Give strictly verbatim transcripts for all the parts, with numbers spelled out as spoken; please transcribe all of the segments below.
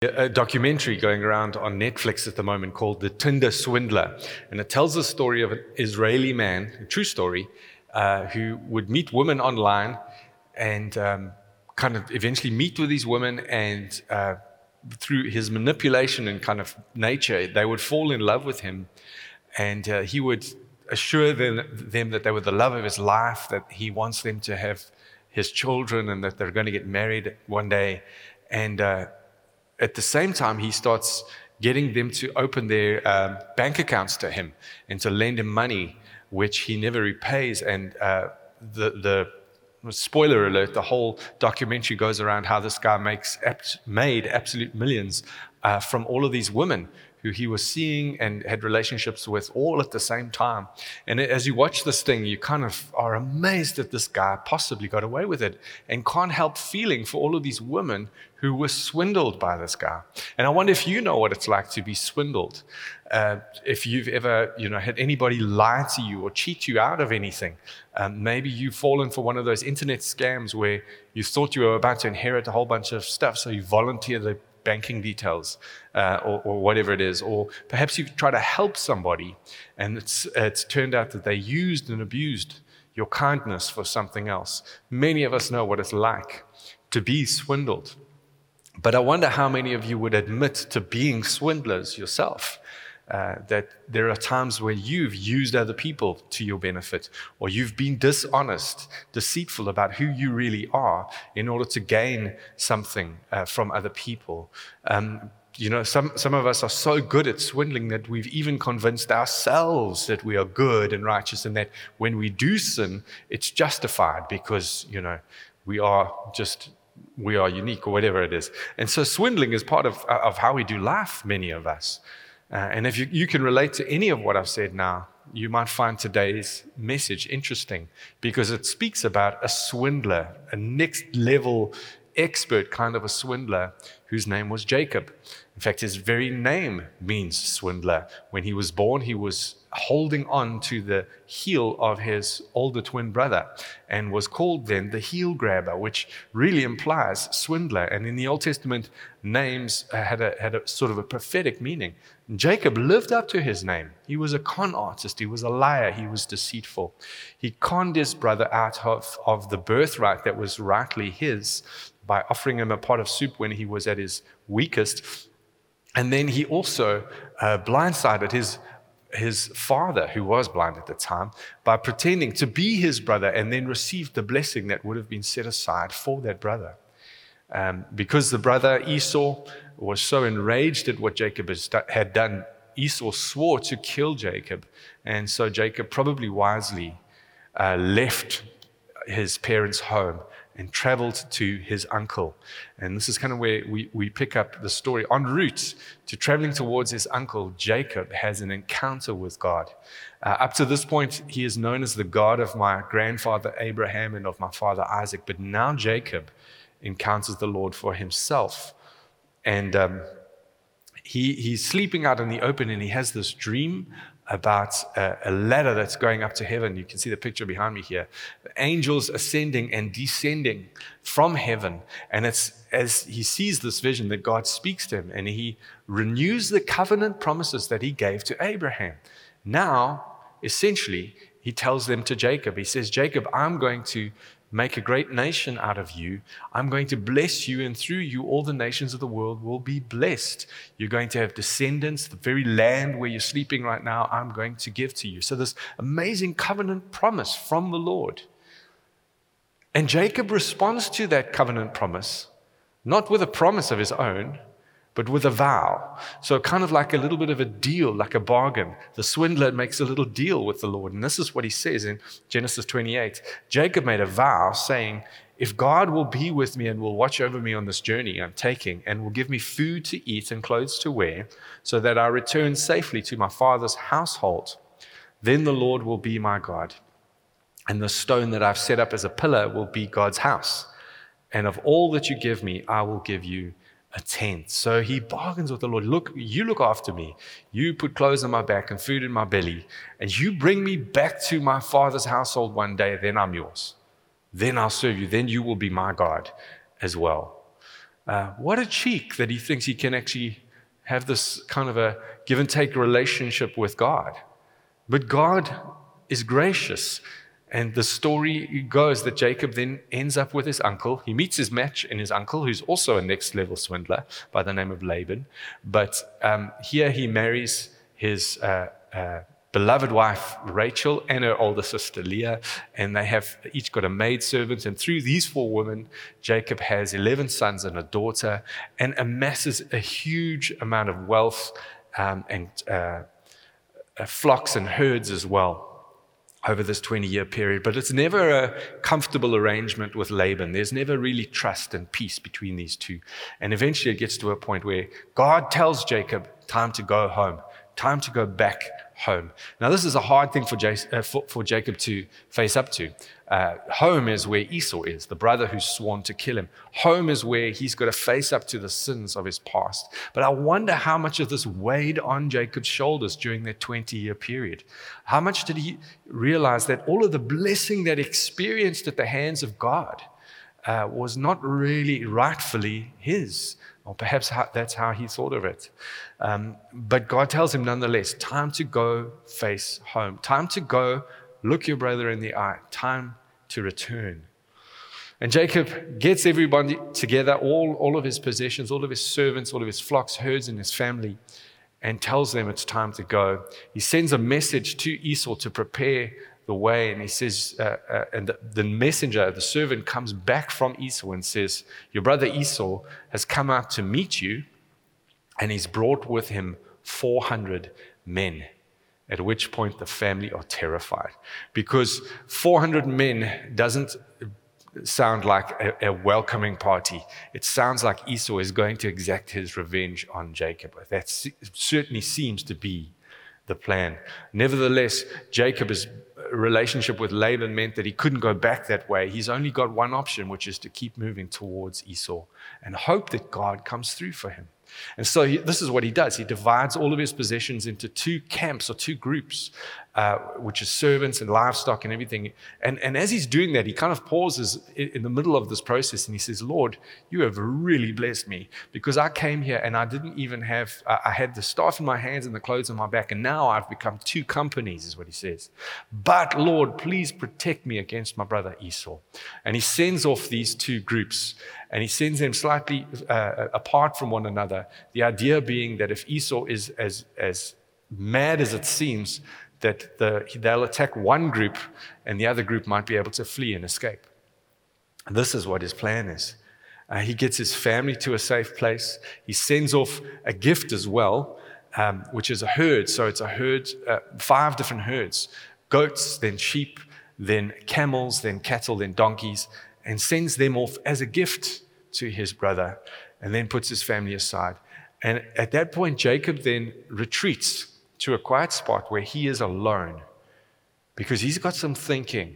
A documentary going around on Netflix at the moment called The Tinder Swindler. And it tells the story of an Israeli man, a true story, uh, who would meet women online and um, kind of eventually meet with these women, and uh, through his manipulation and kind of nature, they would fall in love with him. And uh, he would assure them, them that they were the love of his life, that he wants them to have his children and that they're going to get married one day. And uh, At the same time, he starts getting them to open their um, bank accounts to him and to lend him money, which he never repays. And uh, the, the spoiler alert, the whole documentary goes around how this guy makes made absolute millions uh, from all of these women who he was seeing and had relationships with all at the same time. And as you watch this thing, you kind of are amazed that this guy possibly got away with it, and can't help feeling for all of these women who were swindled by this guy. And I wonder if you know what it's like to be swindled. Uh, if you've ever, you know, had anybody lie to you or cheat you out of anything. Um, maybe you've fallen for one of those internet scams where you thought you were about to inherit a whole bunch of stuff, so you volunteer the banking details uh, or, or whatever it is. Or perhaps you try to help somebody and it's, it's turned out that they used and abused your kindness for something else. Many of us know what it's like to be swindled. But I wonder how many of you would admit to being swindlers yourself, uh, that there are times where you've used other people to your benefit, or you've been dishonest, deceitful about who you really are in order to gain something uh, from other people. Um, you know, some, some of us are so good at swindling that we've even convinced ourselves that we are good and righteous, and that when we do sin, it's justified because, you know, we are just... we are unique, or whatever it is. And so swindling is part of, of how we do life, many of us. Uh, and if you, you can relate to any of what I've said now, you might find today's message interesting, because it speaks about a swindler, a next level expert kind of a swindler, whose name was Jacob. In fact, his very name means swindler. When he was born, he was holding on to the heel of his older twin brother and was called then the heel grabber, which really implies swindler. And in the Old Testament, names had a, had a sort of a prophetic meaning. Jacob lived up to his name. He was a con artist. He was a liar. He was deceitful. He conned his brother out of, of the birthright that was rightly his by offering him a pot of soup when he was at his weakest. And then he also uh, blindsided his his father, who was blind at the time, by pretending to be his brother, and then received the blessing that would have been set aside for that brother. Um, because the brother Esau was so enraged at what Jacob had done, Esau swore to kill Jacob. And so Jacob probably wisely uh, left his parents' home and traveled to his uncle. And this is kind of where we, we pick up the story. En route to traveling towards his uncle, Jacob has an encounter with God. Uh, up to this point, he is known as the God of my grandfather Abraham and of my father Isaac. But now Jacob encounters the Lord for himself. And um, he he's sleeping out in the open, and he has this dream about a, a ladder that's going up to heaven. You can see the picture behind me here. Angels ascending and descending from heaven. And it's as he sees this vision that God speaks to him, and he renews the covenant promises that he gave to Abraham. Now, essentially, he tells them to Jacob. He says, Jacob, I'm going to make a great nation out of you. I'm going to bless you, and through you all the nations of the world will be blessed. You're going to have descendants. The very land where you're sleeping right now, I'm going to give to you. So this amazing covenant promise from the Lord. And Jacob responds to that covenant promise, not with a promise of his own, but with a vow. So kind of like a little bit of a deal, like a bargain. The swindler makes a little deal with the Lord. And this is what he says in Genesis twenty-eight. Jacob made a vow saying, if God will be with me and will watch over me on this journey I'm taking, and will give me food to eat and clothes to wear, so that I return safely to my father's household, then the Lord will be my God. And the stone that I've set up as a pillar will be God's house. And of all that you give me, I will give you a tent. So he bargains with the Lord. Look, you look after me. You put clothes on my back and food in my belly, and you bring me back to my father's household one day, then I'm yours. Then I'll serve you. Then you will be my God as well. Uh, what a cheek that he thinks he can actually have this kind of a give and take relationship with God. But God is gracious. And the story goes that Jacob then ends up with his uncle. He meets his match in his uncle, who's also a next level swindler by the name of Laban. But um, here he marries his uh, uh, beloved wife, Rachel, and her older sister, Leah. And they have each got a maidservant. And through these four women, Jacob has eleven sons and a daughter and amasses a huge amount of wealth um, and uh, uh, flocks and herds as well over this twenty-year period. But it's never a comfortable arrangement with Laban. There's never really trust and peace between these two. And eventually it gets to a point where God tells Jacob, time to go home, time to go back home. Now, this is a hard thing for, Jason, uh, for, for Jacob to face up to. Uh, home is where Esau is, the brother who's sworn to kill him. Home is where he's got to face up to the sins of his past. But I wonder how much of this weighed on Jacob's shoulders during that twenty-year period. How much did he realize that all of the blessing that he experienced at the hands of God uh, was not really rightfully his? Or perhaps how, that's how he thought of it. Um, but God tells him nonetheless, time to go face home. Time to go look your brother in the eye. Time to return. And Jacob gets everybody together, all, all of his possessions, all of his servants, all of his flocks, herds, and his family, and tells them it's time to go. He sends a message to Esau to prepare the way, and he says, uh, uh, and the, the messenger, the servant, comes back from Esau and says, your brother Esau has come out to meet you, and he's brought with him four hundred men. At which point the family are terrified, because four hundred men doesn't sound like a, a welcoming party. It sounds like Esau is going to exact his revenge on Jacob. That certainly seems to be the plan. Nevertheless, Jacob's relationship with Laban meant that he couldn't go back that way. He's only got one option, which is to keep moving towards Esau and hope that God comes through for him. And so he, this is what he does. He divides all of his possessions into two camps or two groups, uh, which is servants and livestock and everything. And, and as he's doing that, he kind of pauses in, in the middle of this process and he says, Lord, you have really blessed me, because I came here and I didn't even have, uh, I had the staff in my hands and the clothes on my back, and now I've become two companies, is what he says. But Lord, please protect me against my brother Esau. And he sends off these two groups, and he sends them slightly uh, apart from one another. The idea being that if Esau is as, as mad as it seems, that the, they'll attack one group and the other group might be able to flee and escape. And this is what his plan is. Uh, he gets his family to a safe place. He sends off a gift as well, um, which is a herd. So it's a herd, uh, five different herds, goats, then sheep, then camels, then cattle, then donkeys, and sends them off as a gift to his brother, and then puts his family aside. And at that point, Jacob then retreats to a quiet spot where he is alone, because he's got some thinking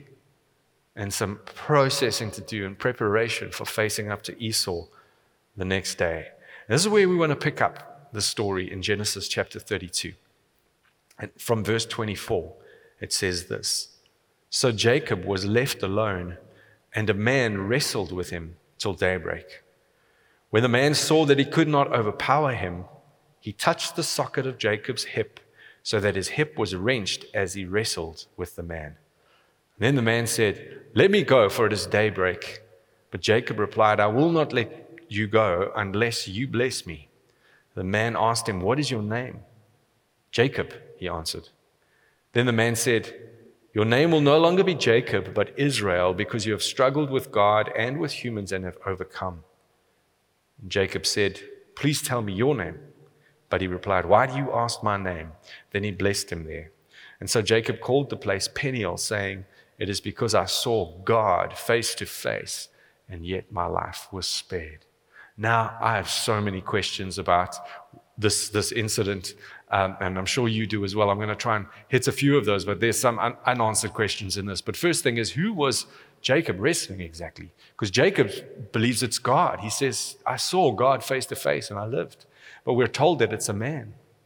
and some processing to do in preparation for facing up to Esau the next day. And this is where we want to pick up the story in Genesis chapter thirty-two. And from verse twenty-four, it says this: So Jacob was left alone, and a man wrestled with him till daybreak. When the man saw that he could not overpower him, he touched the socket of Jacob's hip, so that his hip was wrenched as he wrestled with the man. Then the man said, Let me go, for it is daybreak. But Jacob replied, I will not let you go unless you bless me. The man asked him, What is your name? Jacob, he answered. Then the man said, Your name will no longer be Jacob, but Israel, because you have struggled with God and with humans and have overcome. And Jacob said, Please tell me your name. But he replied, Why do you ask my name? Then he blessed him there. And so Jacob called the place Peniel, saying, It is because I saw God face to face, and yet my life was spared. Now, I have so many questions about this, this incident, um, and I'm sure you do as well. I'm going to try and hit a few of those, but there's some un- unanswered questions in this. But first thing is, who was Jacob wrestling exactly? Because Jacob believes it's God. He says, I saw God face to face and I lived. But we're told that it's a man.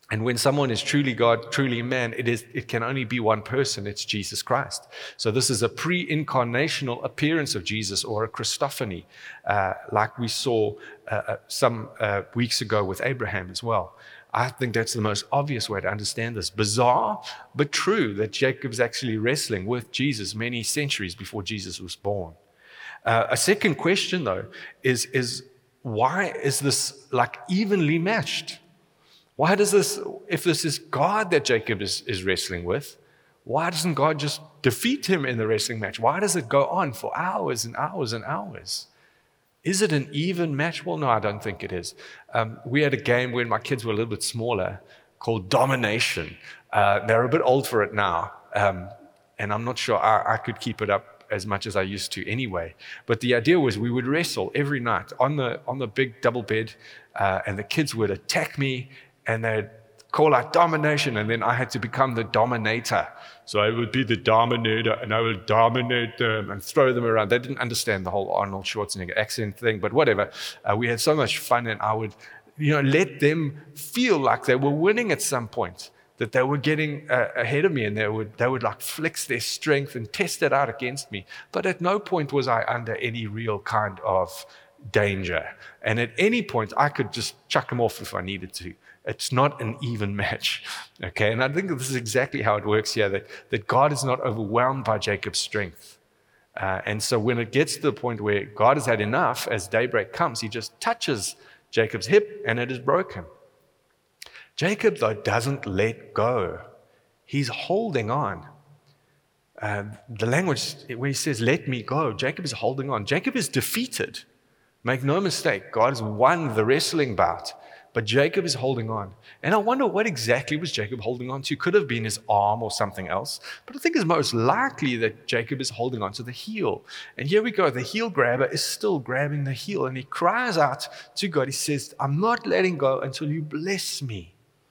And when someone is truly God, truly man, it is it can only be one person. It's Jesus Christ. So this is a pre-incarnational appearance of Jesus, or a Christophany, uh, like we saw uh, some uh, weeks ago with Abraham as well. I think that's the most obvious way to understand this. Bizarre, but true, that Jacob's actually wrestling with Jesus many centuries before Jesus was born. Uh, a second question, though, is, is why is this like evenly matched? Why does this, if this is God that Jacob is, is wrestling with, why doesn't God just defeat him in the wrestling match? Why does it go on for hours and hours and hours? Is it an even match? Well, no, I don't think it is. Um, we had a game when my kids were a little bit smaller called Domination. Uh, they're a bit old for it now, um, and I'm not sure I, I could keep it up as much as I used to anyway. But the idea was we would wrestle every night on the on the big double bed, uh, and the kids would attack me, and they'd call out domination, and then I had to become the dominator. So I would be the dominator, and I would dominate them and throw them around. They didn't understand the whole Arnold Schwarzenegger accent thing, but whatever. Uh, we had so much fun, and I would, you know, let them feel like they were winning at some point, that they were getting uh, ahead of me, and they would they would like flex their strength and test it out against me. But at no point was I under any real kind of danger. And at any point, I could just chuck them off if I needed to. It's not an even match, okay? And I think this is exactly how it works here, that, that God is not overwhelmed by Jacob's strength. Uh, and so when it gets to the point where God has had enough, as daybreak comes, he just touches Jacob's hip and it is broken. Jacob, though, doesn't let go. He's holding on. Uh, the language where he says, let me go, Jacob is holding on. Jacob is defeated. Make no mistake, God has won the wrestling bout. But Jacob is holding on. And I wonder what exactly was Jacob holding on to. Could have been his arm or something else. But I think it's most likely that Jacob is holding on to the heel. And here we go. The heel grabber is still grabbing the heel. And he cries out to God. He says, I'm not letting go until you bless me.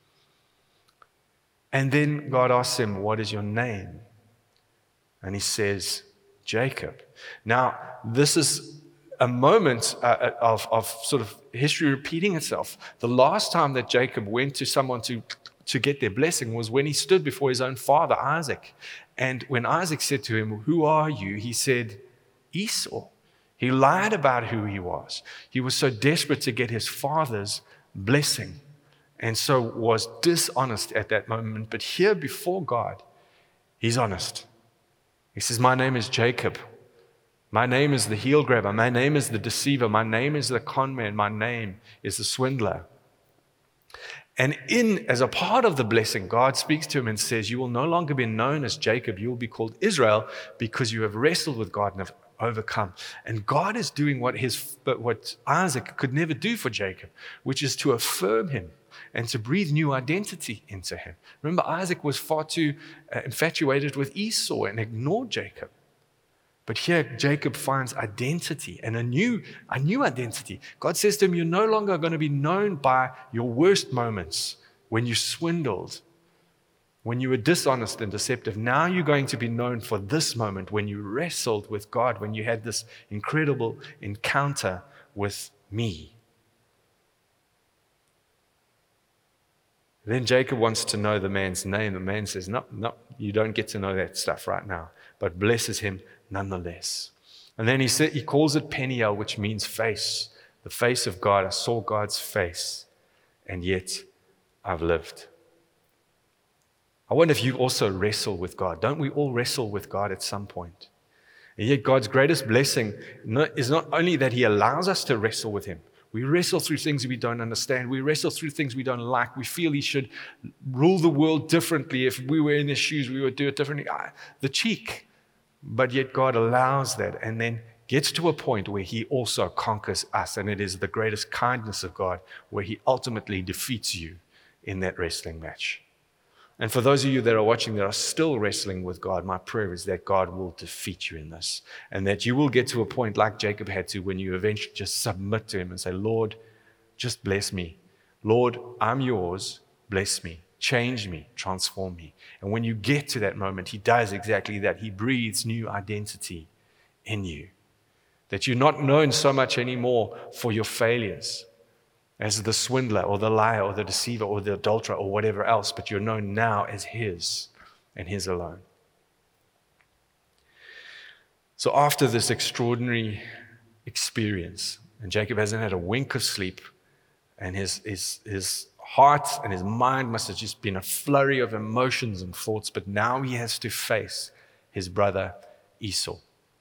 And then God asks him, what is your name? And he says, Jacob. Now, this is a moment uh, of, of sort of history repeating itself. The last time that Jacob went to someone to, to get their blessing was when he stood before his own father, Isaac. And when Isaac said to him, who are you? He said, Esau. He lied about who he was. He was so desperate to get his father's blessing, and so was dishonest at that moment. But here before God, he's honest. He says, my name is Jacob. My name is the heel grabber. My name is the deceiver. My name is the con man. My name is the swindler. And in, as a part of the blessing, God speaks to him and says, you will no longer be known as Jacob. You will be called Israel, because you have wrestled with God and have overcome. And God is doing what his, what Isaac could never do for Jacob, which is to affirm him and to breathe new identity into him. Remember, Isaac was far too uh, infatuated with Esau and ignored Jacob. But here, Jacob finds identity, and a new, a new identity. God says to him, you're no longer going to be known by your worst moments, when you swindled, when you were dishonest and deceptive. Now you're going to be known for this moment, when you wrestled with God, when you had this incredible encounter with me. Then Jacob wants to know the man's name. The man says, no, no, you don't get to know that stuff right now, but blesses him nonetheless. And then he said, he calls it Peniel, which means face, the face of God. I saw God's face, and yet I've lived. I wonder if you also wrestle with God. Don't we all wrestle with God at some point? And yet God's greatest blessing is not only that he allows us to wrestle with him. We wrestle through things we don't understand. We wrestle through things we don't like. We feel he should rule the world differently. If we were in his shoes, we would do it differently. Ah, the cheek. But yet God allows that, and then gets to a point where he also conquers us. And it is the greatest kindness of God where he ultimately defeats you in that wrestling match. And for those of you that are watching that are still wrestling with God, my prayer is that God will defeat you in this, and that you will get to a point like Jacob had to, when you eventually just submit to him and say, Lord, just bless me. Lord, I'm yours. Bless me. Change me. Transform me. And when you get to that moment, he does exactly that. He breathes new identity in you. That you're not known so much anymore for your failures, as the swindler or the liar or the deceiver or the adulterer or whatever else, but you're known now as his and his alone. So after this extraordinary experience, and Jacob hasn't had a wink of sleep, and his, his, his heart and his mind must have just been a flurry of emotions and thoughts, but now he has to face his brother Esau.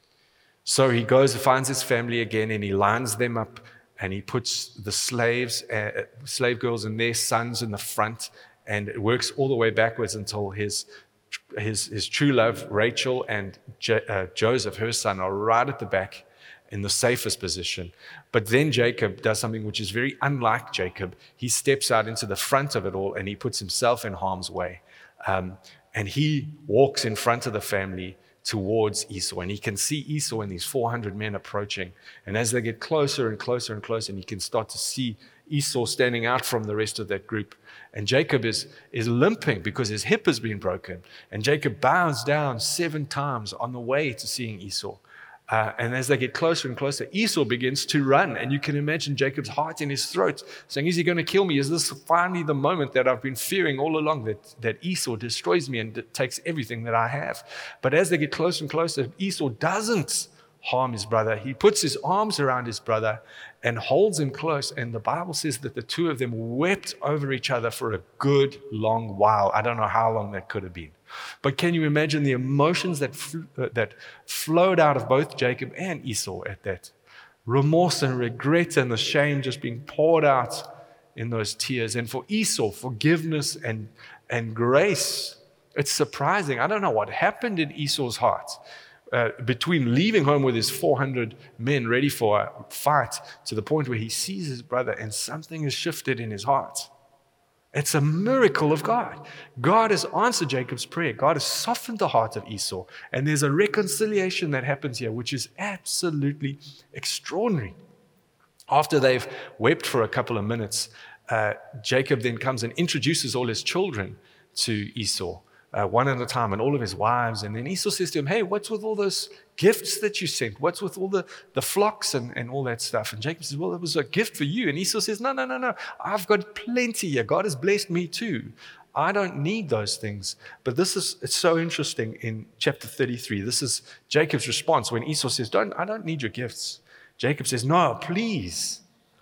So he goes and finds his family again, and he lines them up, and he puts the slaves, uh, slave girls and their sons in the front, and it works all the way backwards until his his, his true love, Rachel, and Jo- uh, Joseph, her son, are right at the back in the safest position. But then Jacob does something which is very unlike Jacob. He steps out into the front of it all, and he puts himself in harm's way. Um, and he walks in front of the family towards Esau, and he can see Esau and these four hundred men approaching. And as they get closer and closer and closer, and he can start to see Esau standing out from the rest of that group. And Jacob is, is limping because his hip has been broken. And Jacob bows down seven times on the way to seeing Esau. Uh, and as they get closer and closer, Esau begins to run. And you can imagine Jacob's heart in his throat saying, is he going to kill me? Is this finally the moment that I've been fearing all along, that, that Esau destroys me and takes everything that I have? But as they get closer and closer, Esau doesn't harm his brother. He puts his arms around his brother and holds him close. And the Bible says that the two of them wept over each other for a good long while. I don't know how long that could have been. But can you imagine the emotions that fl- uh, that flowed out of both Jacob and Esau at that? Remorse and regret and the shame just being poured out in those tears. And for Esau, forgiveness and, and grace. It's surprising. I don't know what happened in Esau's heart. Uh, between leaving home with his four hundred men ready for a fight to the point where he sees his brother and something has shifted in his heart. It's a miracle of God. God has answered Jacob's prayer. God has softened the heart of Esau. And there's a reconciliation that happens here, which is absolutely extraordinary. After they've wept for a couple of minutes, uh, Jacob then comes and introduces all his children to Esau. Uh, one at a time, and all of his wives. And then Esau says to him, hey, what's with all those gifts that you sent? What's with all the, the flocks and, and all that stuff? And Jacob says, well, it was a gift for you. And Esau says, no, no, no, no. I've got plenty here. God has blessed me too. I don't need those things. But this is, it's so interesting in chapter thirty-three. This is Jacob's response when Esau says, don't, I don't need your gifts. Jacob says, no, please.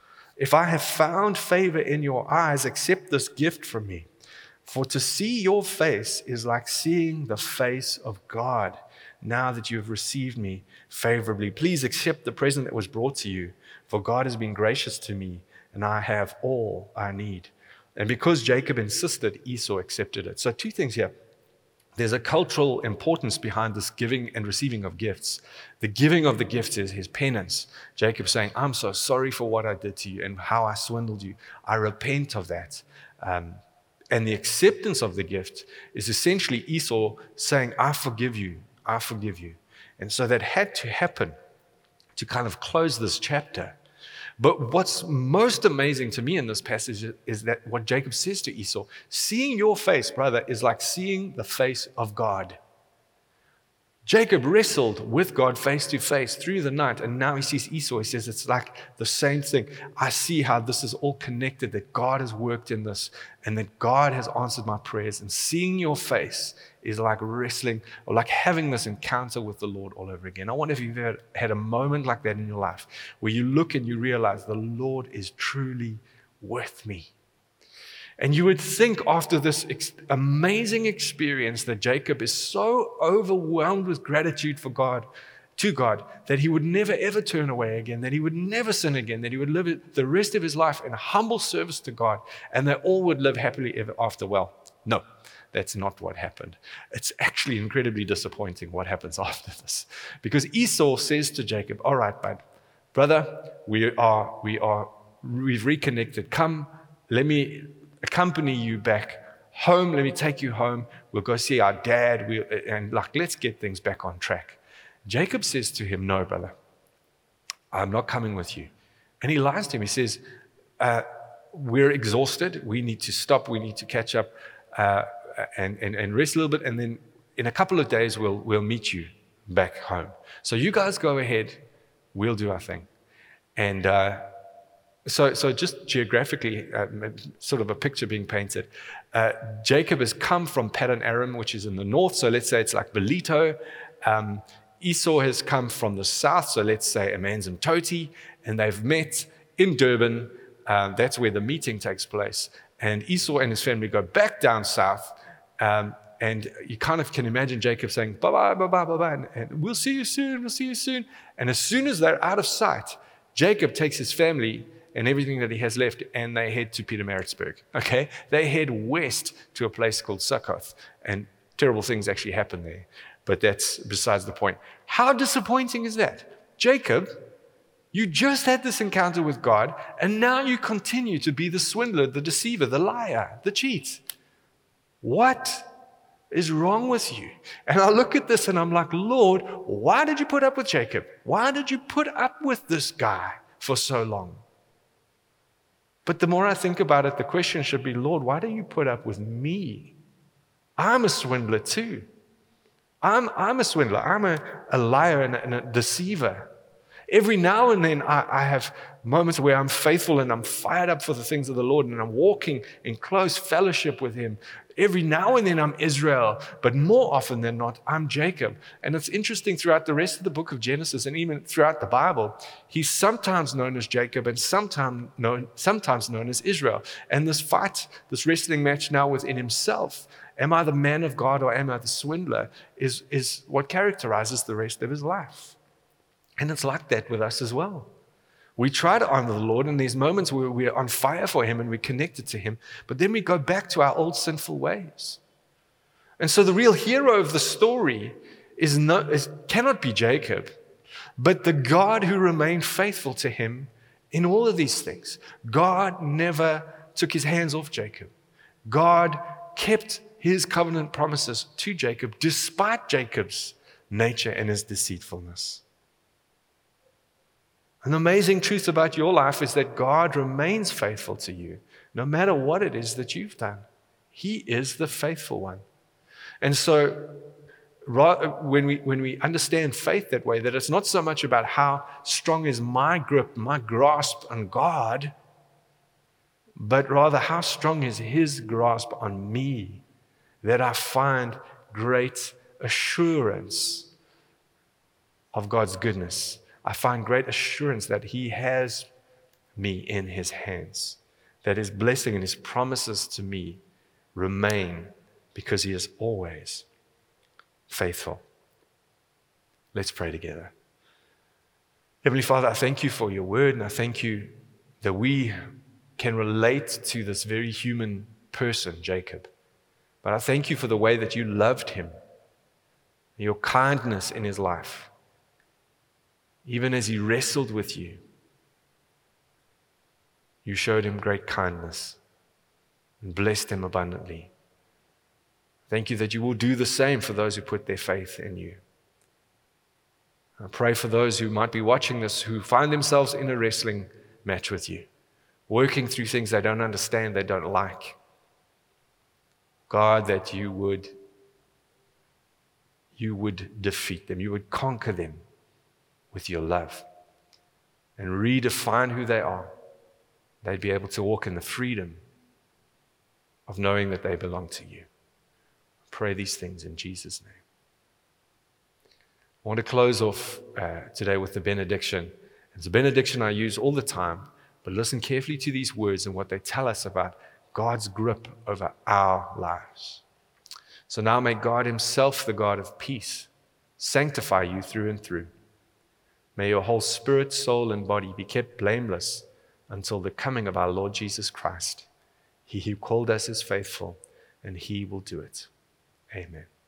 If I have found favor in your eyes, accept this gift from me. For to see your face is like seeing the face of God. Now that you have received me favorably, please accept the present that was brought to you. For God has been gracious to me, and I have all I need. And because Jacob insisted, Esau accepted it. So two things here. There's a cultural importance behind this giving and receiving of gifts. The giving of the gifts is his penance. Jacob saying, I'm so sorry for what I did to you and how I swindled you. I repent of that. Um, And the acceptance of the gift is essentially Esau saying, I forgive you, I forgive you. And so that had to happen to kind of close this chapter. But what's most amazing to me in this passage is that what Jacob says to Esau, seeing your face, brother, is like seeing the face of God. Jacob wrestled with God face to face through the night, and now he sees Esau. He says it's like the same thing. I see how this is all connected, that God has worked in this, and that God has answered my prayers. And seeing your face is like wrestling, or like having this encounter with the Lord all over again. I wonder if you've ever had a moment like that in your life, where you look and you realize the Lord is truly with me. And you would think after this ex- amazing experience that Jacob is so overwhelmed with gratitude for God, to God, that he would never ever turn away again, that he would never sin again, that he would live the rest of his life in humble service to God, and that all would live happily ever after. Well, no, that's not what happened. It's actually incredibly disappointing what happens after this. Because Esau says to Jacob, all right, bud, brother, we are, we are, we've reconnected. Come, let me accompany you back home. Let me take you home. We'll go see our dad. We'll, and like, let's get things back on track. Jacob says to him, no, brother, I'm not coming with you. And he lies to him. He says, uh, we're exhausted. We need to stop. We need to catch up uh, and, and, and rest a little bit. And then in a couple of days, we'll, we'll meet you back home. So you guys go ahead. We'll do our thing. And uh, So, so just geographically, uh, sort of a picture being painted. Uh, Jacob has come from Paddan Aram, which is in the north. So let's say it's like Belito. Um, Esau has come from the south. So let's say Amanzimtoti, and they've met in Durban. Um, that's where the meeting takes place. And Esau and his family go back down south. Um, and you kind of can imagine Jacob saying, bye-bye, bye-bye, bye-bye, and, and we'll see you soon, we'll see you soon. And as soon as they're out of sight, Jacob takes his family and everything that he has left, and they head to Pietermaritzburg, okay? They head west to a place called Succoth, and terrible things actually happen there. But that's besides the point. How disappointing is that? Jacob, you just had this encounter with God, and now you continue to be the swindler, the deceiver, the liar, the cheat. What is wrong with you? And I look at this and I'm like, Lord, why did you put up with Jacob? Why did you put up with this guy for so long? But the more I think about it, the question should be, Lord, why do you put up with me? I'm a swindler too. I'm, I'm a swindler. I'm a, a liar and a, and a deceiver. Every now and then I, I have moments where I'm faithful and I'm fired up for the things of the Lord and I'm walking in close fellowship with Him. Every now and then I'm Israel, but more often than not, I'm Jacob. And it's interesting throughout the rest of the book of Genesis and even throughout the Bible, he's sometimes known as Jacob and sometimes known, sometimes known as Israel. And this fight, this wrestling match now within himself, am I the man of God or am I the swindler, is, is what characterizes the rest of his life. And it's like that with us as well. We try to honor the Lord in these moments where we're on fire for Him and we're connected to Him, but then we go back to our old sinful ways. And so the real hero of the story is, no, is cannot be Jacob, but the God who remained faithful to him in all of these things. God never took His hands off Jacob. God kept His covenant promises to Jacob despite Jacob's nature and his deceitfulness. An amazing truth about your life is that God remains faithful to you, no matter what it is that you've done. He is the faithful one. And so when we, when we understand faith that way, that it's not so much about how strong is my grip, my grasp on God, but rather how strong is His grasp on me, that I find great assurance of God's goodness. I find great assurance that He has me in His hands, that His blessing and His promises to me remain because He is always faithful. Let's pray together. Heavenly Father, I thank You for Your word, and I thank You that we can relate to this very human person, Jacob. But I thank You for the way that You loved him, Your kindness in his life. Even as he wrestled with You, You showed him great kindness and blessed him abundantly. Thank You that You will do the same for those who put their faith in You. I pray for those who might be watching this, who find themselves in a wrestling match with You, working through things they don't understand, they don't like. God, that You would, You would defeat them, You would conquer them with Your love and redefine who they are. They'd be able to walk in the freedom of knowing that they belong to You. I pray these things in Jesus' name. I want to close off uh, today with the benediction. It's a benediction I use all the time, but listen carefully to these words and what they tell us about God's grip over our lives. So now may God Himself, the God of peace, sanctify you through and through. May your whole spirit, soul, and body be kept blameless until the coming of our Lord Jesus Christ. He who called us is faithful, and He will do it. Amen.